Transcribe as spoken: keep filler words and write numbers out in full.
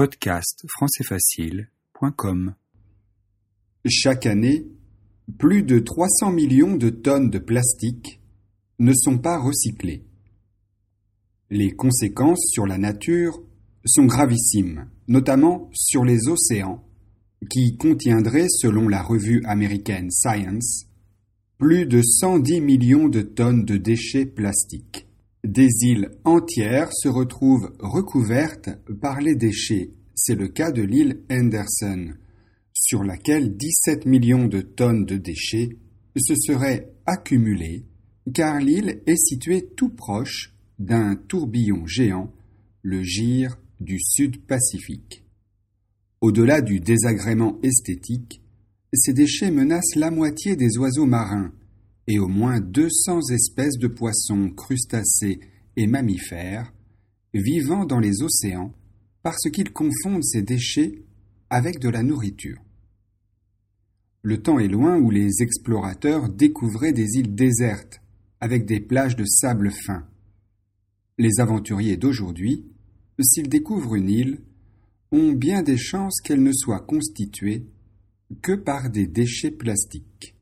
podcast français facile point com. Chaque année, plus de trois cents millions de tonnes de plastique ne sont pas recyclées. Les conséquences sur la nature sont gravissimes, notamment sur les océans, qui contiendraient, selon la revue américaine Science, plus de cent dix millions de tonnes de déchets plastiques. Des îles entières se retrouvent recouvertes par les déchets. C'est le cas de l'île Henderson, sur laquelle dix-sept millions de tonnes de déchets se seraient accumulées, car l'île est située tout proche d'un tourbillon géant, le Gyre du Sud-Pacifique. Au-delà du désagrément esthétique, ces déchets menacent la moitié des oiseaux marins et au moins deux cents espèces de poissons, crustacés et mammifères vivant dans les océans parce qu'ils confondent ces déchets avec de la nourriture. Le temps est loin où les explorateurs découvraient des îles désertes avec des plages de sable fin. Les aventuriers d'aujourd'hui, s'ils découvrent une île, ont bien des chances qu'elle ne soit constituée que par des déchets plastiques.